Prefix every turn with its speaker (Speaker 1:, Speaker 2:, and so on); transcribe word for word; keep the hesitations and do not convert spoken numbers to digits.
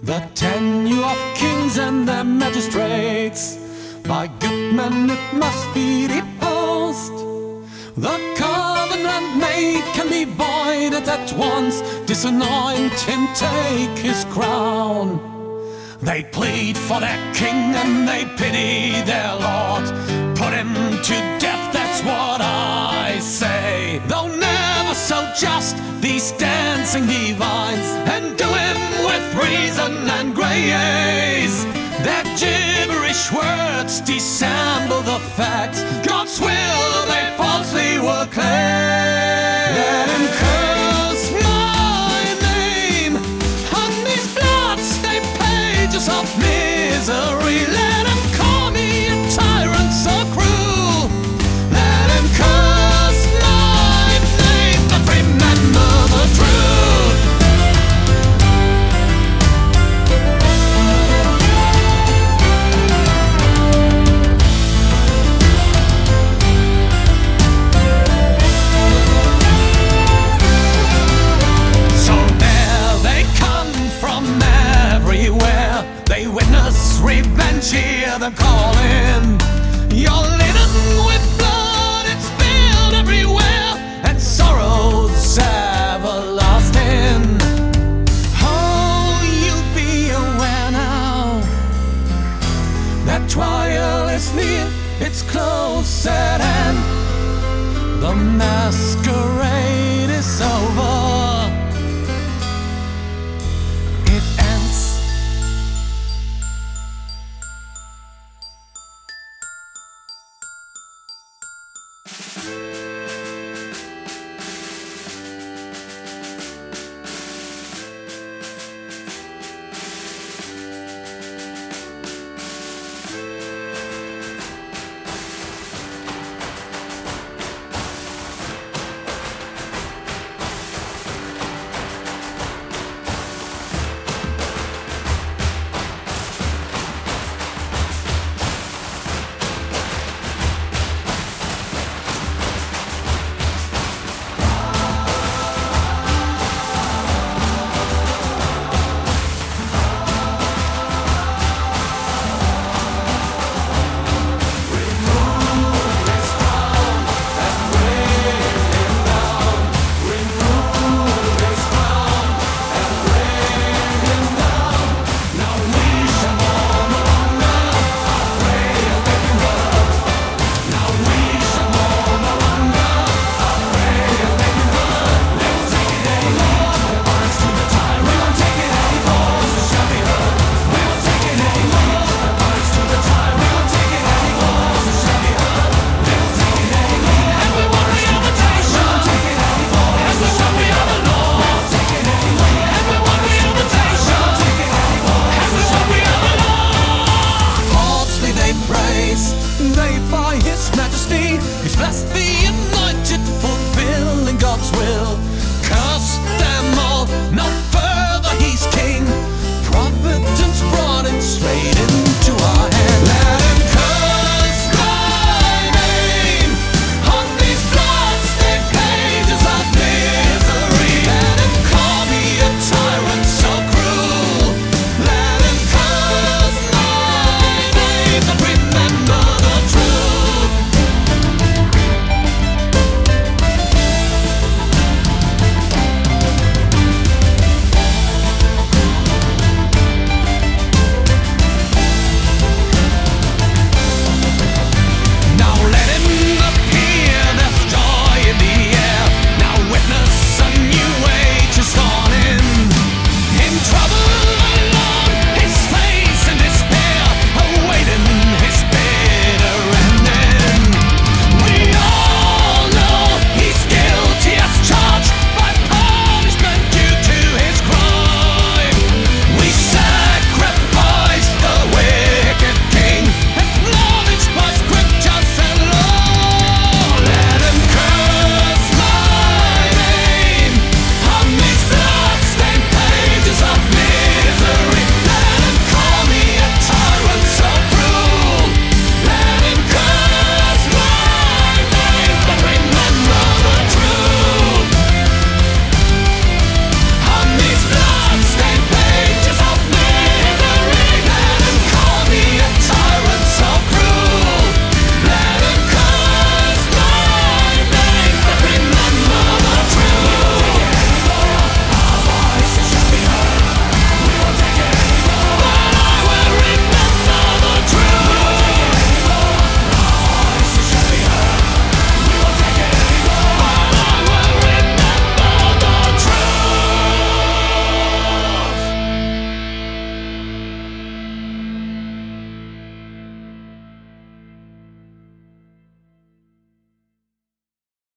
Speaker 1: The tenure of kings and their magistrates, by good men it must be deposed. The covenant made can be voided at once. Disanoint him, take his crown. They plead for their king and they pity their lord. Put him to death, that's what I say. Though never so just, these dancing divines, and do him with reason and grace. Their gibberish words dissemble the facts. God's will they falsely will claim. Let him curse my name on these blood-stained pages of misery. Let him call me a tyrant so cruel. Let him curse my name, but remember the truth. So there they come from everywhere. They witness revenge, hear them calling. You're laden with blood, it's spilled everywhere, and sorrows everlasting. Oh, you be aware now, that trial is near, it's close at hand. The masquerade is over.